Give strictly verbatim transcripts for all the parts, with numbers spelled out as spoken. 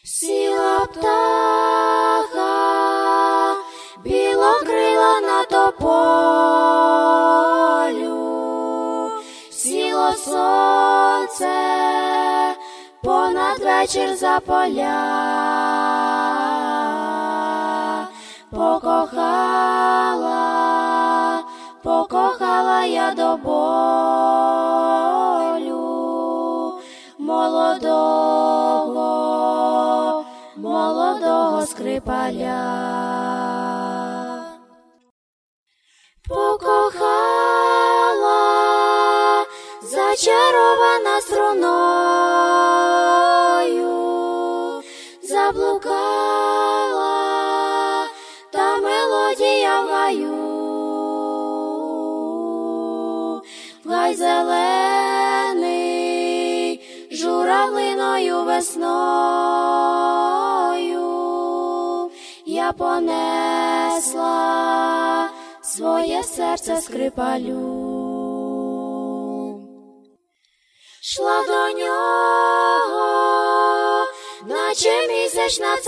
Сіла птаха, білокрила на тополю, сіло сонце понад вечір за поля. Покохала, покохала я до болю молодого, молодого скрипаля. Покохала, зачарована струною, заблукала та мелодія в гаю. Гай зелений, журавлиною весною я понесла своє серце скрипалю. Шла до нього, наче місячна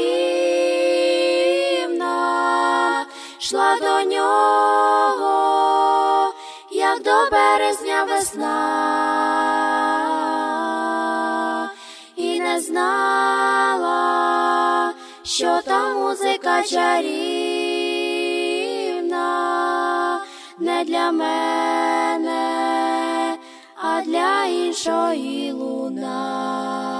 царівна, шла до нього, як до березня весна, і не знала, що та музика чарівна не для мене, а для іншої луна.